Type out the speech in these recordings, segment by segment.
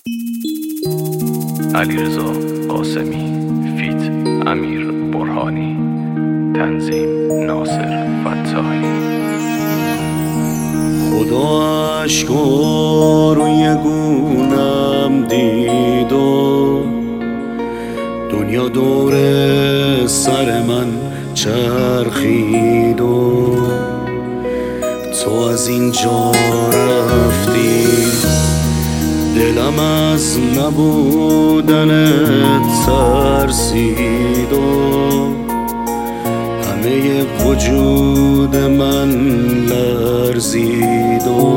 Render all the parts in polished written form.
علیرضا قاسمی فیت امیر برهانی، تنظیم ناصر فتاحی. خدا اشکا روی گونم دید و دنیا دور سر من چرخید و تو از اینجا رفتی، دلم از نبودنت ترسید و همه وجود من لرزید و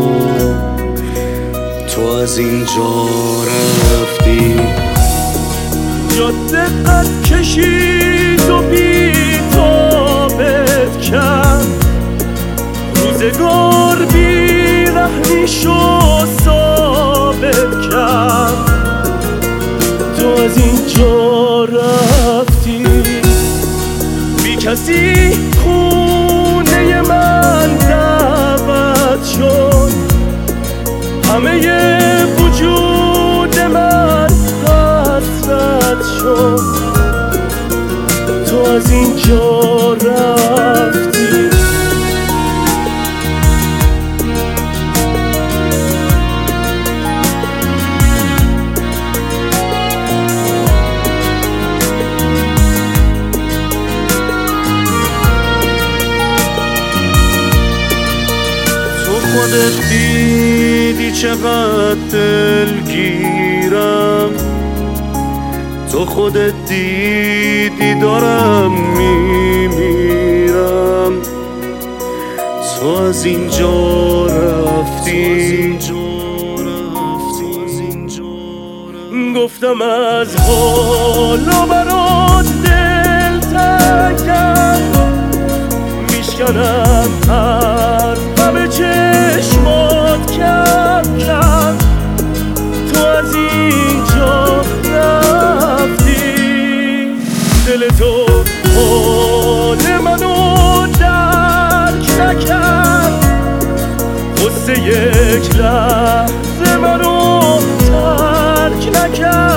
تو از اینجا رفتی. جاده قد کشید و بی تابت کرد، روزگار بی رحمیشو ثابت کرد. تو از اینجا رفتی، بی کسی خونه من دعوت شد، همه وجود من حسرت شد. تو از اینجا رفتی. خودت دیدی چقدر دلگیرم، تو خودت دیدی دارم میمیرم. تو از اینجا رفتی، گفتم از حالا برات دل تنگم، میشکنم حرفم چشمات کم کم. تو از اینجا رفتی، دل تو حال منو درک نکرد، غصه یک لحظه منو ترک نکرد.